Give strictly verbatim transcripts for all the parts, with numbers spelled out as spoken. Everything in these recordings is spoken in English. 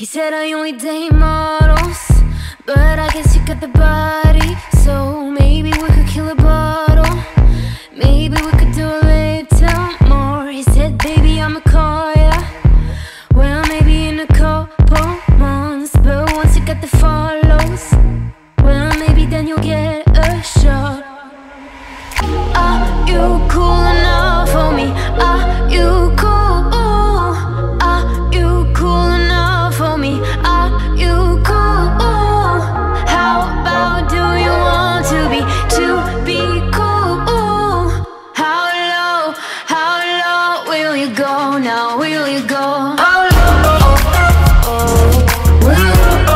He said I only date models, but I guess you got the body. So maybe we could kill a bottle, maybe we could do a little more. He said, baby, I'ma call ya, well, maybe in a couple months. But once you got the follows, well, maybe then you'll get a shot. Are you cool enough for me? Are you cool? Are you cool enough for me? Are you cool? How about do you want to be, to be cool? How low, how low will you go now? Will you go? How low? Will you go?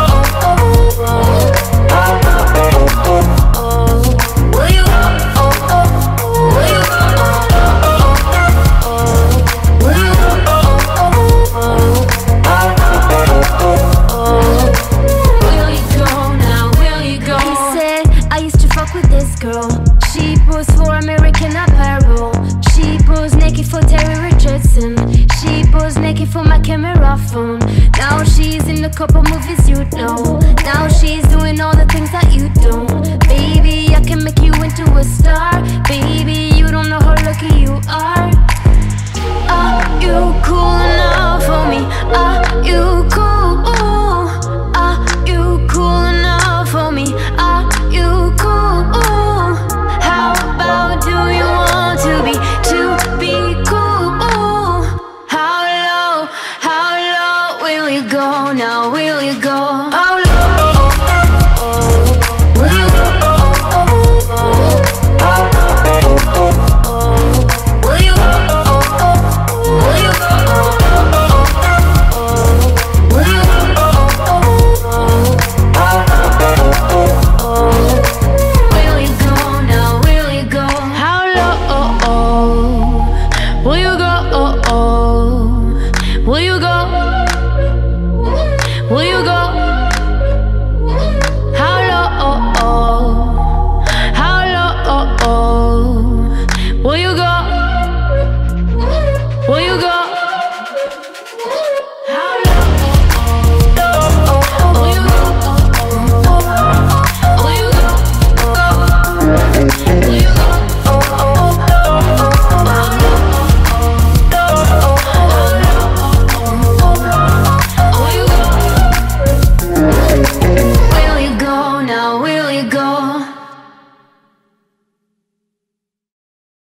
How low? Will you go? Will you go? Will you Will you go now? Will you go? He said, I used to fuck with this girl. She posed for American Apparel. She posed naked for Terry Richardson. She posed naked for my camera phone. Now she's in a couple movies you know. Now she's doing all the things that you don't. Baby, I can make you into a star. Baby, you don't know how lucky you are. Are you cool enough for me? Are you cool? Are you cool enough for me? Are you cool? How about do you want to be, to be cool? How low, how low will you go now? Will you go?